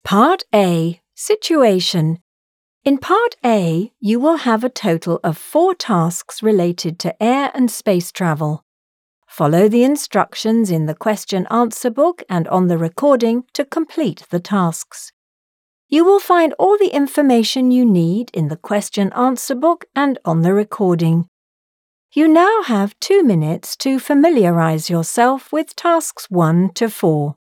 Part A, Situation. In Part A, you will have a total of 4 tasks related to air and space travel. Follow the instructions in the question-answer book and on the recording to complete the tasks. You will find all the information you need in the question-answer book and on the recording. You now have 2 minutes to familiarize yourself with tasks 1 to 4.